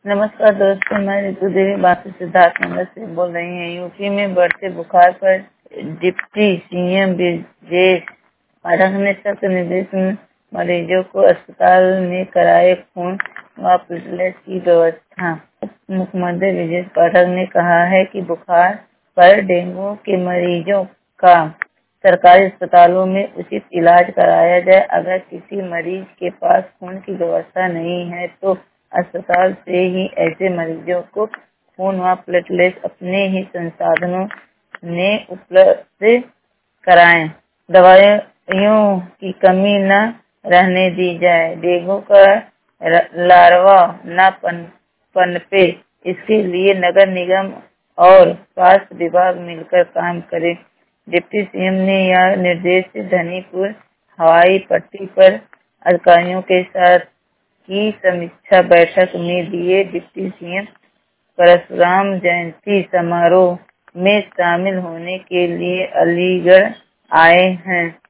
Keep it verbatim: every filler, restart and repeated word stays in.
नमस्कार दोस्तों, मैं ऋतु देवी बाकी सिद्धार्थ नगर से बोल रही हूँ। यूपी में बढ़ते बुखार पर डिप्टी सीएम ब्रजेश पाठक ने सख्त निर्देश मरीजों को अस्पताल में कराए खून व प्लेटलेट की व्यवस्था। मुख्यमंत्री ब्रजेश पाठक ने कहा है कि बुखार पर डेंगू के मरीजों का सरकारी अस्पतालों में उचित इलाज कराया जाए। अगर किसी मरीज के पास खून की व्यवस्था नहीं है तो अस्पताल से ही ऐसे मरीजों को खून व प्लेटलेट अपने ही संसाधनों में उपलब्ध कराएं। दवाइयों की कमी न रहने दी जाए। डेंगू का लार्वा न पन, पनपे, इसके लिए नगर निगम और स्वास्थ्य विभाग मिलकर काम करे। डिप्टी सीएम ने यह निर्देश धनीपुर हवाई पट्टी पर अधिकारियों के साथ की समीक्षा बैठक में दिए। डिप्टी सीएम परशुराम जयंती समारोह में शामिल होने के लिए अलीगढ़ आए हैं।